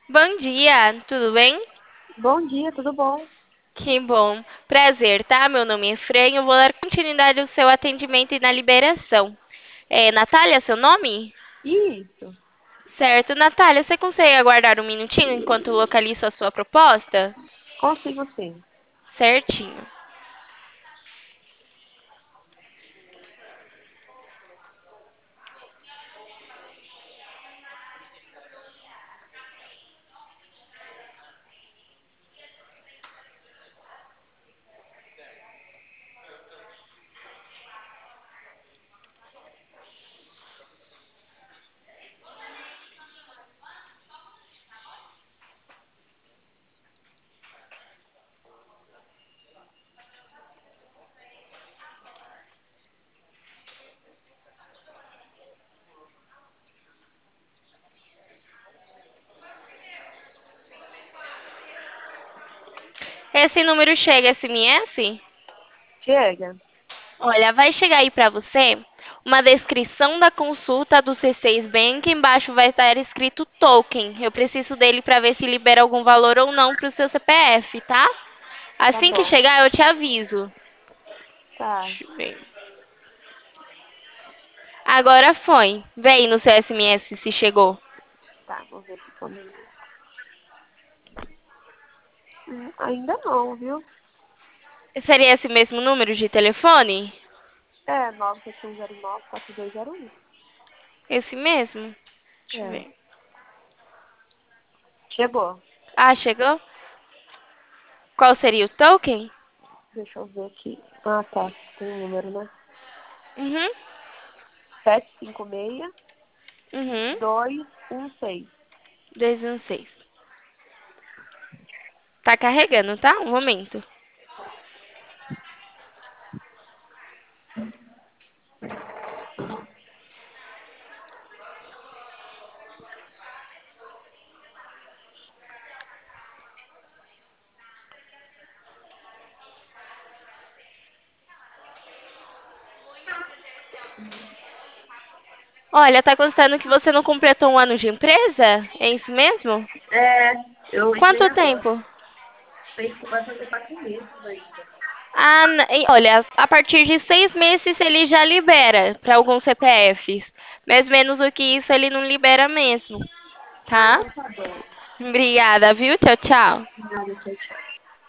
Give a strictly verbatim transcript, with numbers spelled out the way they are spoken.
Bom dia, tudo bem? Bom dia, tudo bom? Que bom. Prazer, tá? Meu nome é Fran e eu vou dar continuidade ao seu atendimento e na liberação. É, Natália, seu nome? Isso, Certo. Natália, você consegue aguardar um minutinho enquanto eu localizo a sua proposta? consigo sim. Certinho. Esse número chega S M S? Chega? Olha, vai chegar aí para você uma descrição da consulta do C seis Bank. Embaixo vai estar escrito token. Eu preciso dele para ver se libera algum valor ou não para o seu C P F, tá? Tá Assim que bom. chegar, eu te aviso. Tá, Deixa eu ver. Agora foi. Vê aí no seu S M S se chegou. tá, vou ver aqui comigo. Hum, ainda não, viu? Seria esse mesmo número de telefone? É, nove sete um zero nove quatro dois zero um. Esse mesmo? Deixa eu É, ver. chegou. Ah, chegou? Qual seria o token? Deixa eu ver aqui. Ah, tá. Tem um número, né? Uhum. Sete cinco seis Uhum. dois um seis. dois um seis. Tá carregando, tá? Um momento. Olha, tá constando que você não completou um ano de empresa? É isso mesmo? É, eu entrei Quanto agora. tempo? Tem, vai fazer quatro meses ainda. Ah, n- e olha, a partir de seis meses ele já libera para alguns C P Fs. Mas menos do que isso ele não libera mesmo, Ah, tá? então tá bom. Obrigada, viu? Tchau, tchau. Nada, tchau, tchau.